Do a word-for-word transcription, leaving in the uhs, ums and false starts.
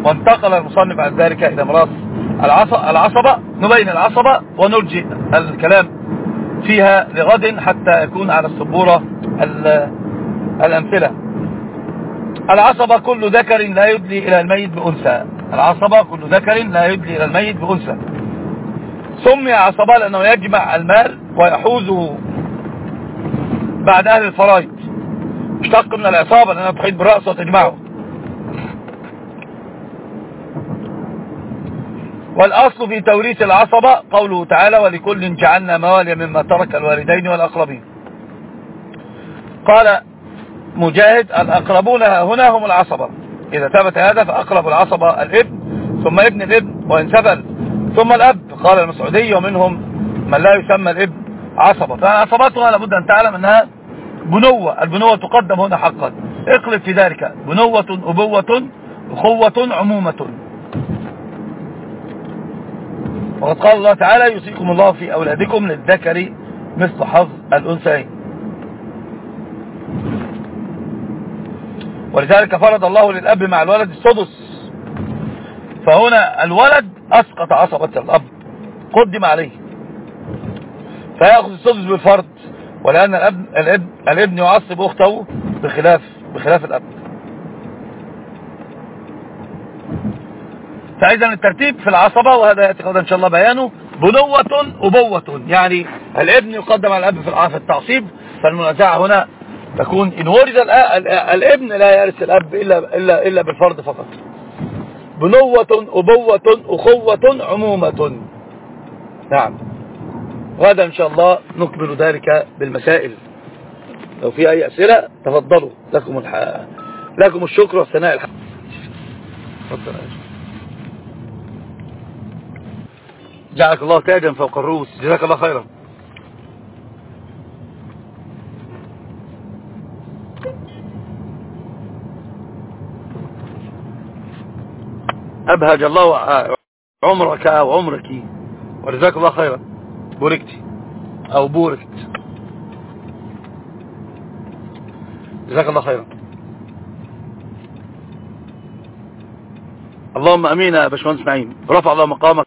وانتقل المصنف عن ذلك إلى مراس العصبة. نبين العصبة ونرجئ الكلام فيها لغد حتى يكون على السبورة الأمثلة. العصبة كل ذكر لا يدلي إلى الميت بأنثى. العصبة كل ذكر لا يدلي إلى الميت بأنثى. سمي عصبة لأنه يجمع المال ويحوزه بعد أهل الفرائض. اشتق من العصابة لأنها تحيط بالرأس وتجمعه. والأصل في توريث العصبة قوله تعالى ولكل جعلنا موالي مما ترك الوالدين والأقربين. قال مجاهد الأقربون هنا هم العصبة، إذا ثبت هذا فأقرب العصبة الابن ثم ابن الابن وإن سفل ثم الأب. قال المسعودي ومنهم من لا يسمى الابن عصبة. فعصبتها لابد أن تعلم أنها بنوة. البنوة تقدم هنا حقا. اقلب في ذلك بنوة أبوة أخوة عمومة. وقد قال الله تعالى يوصيكم الله في أولادكم للذكر مثل حظ الأنثيين. ولذلك فرض الله للأب مع الولد السدس. فهنا الولد أسقط عصبة الأب قدم عليه فيأخذ السدس بالفرض، ولأن الابن, الابن, الابن يعصب أخته بخلاف, بخلاف الأب. فإذا الترتيب في العصبة وهذا يأتي غدا إن شاء الله بيانه بنوة أبوة، يعني الابن يقدم على الأب في التعصيب. فالمنازعة هنا تكون إن ورد الابن لا يرث الأب إلا, إلا, إلا بالفرض فقط. بنوة أبوة أخوة عمومة. نعم. غدا إن شاء الله نكمل ذلك بالمسائل. لو في أي أسئلة تفضلوا. لكم الح... لكم الشكر والثناء الحمد. تفضل. جعلك الله تاجا فوق الرؤوس. جزاك الله خيرا. أبهج الله عمرك وعمرك وجزاك الله خيرا. بوركتي أو بوركت. جزاك الله خيرا. اللهم أمين يا باشمهندس معين. رفع الله مقامك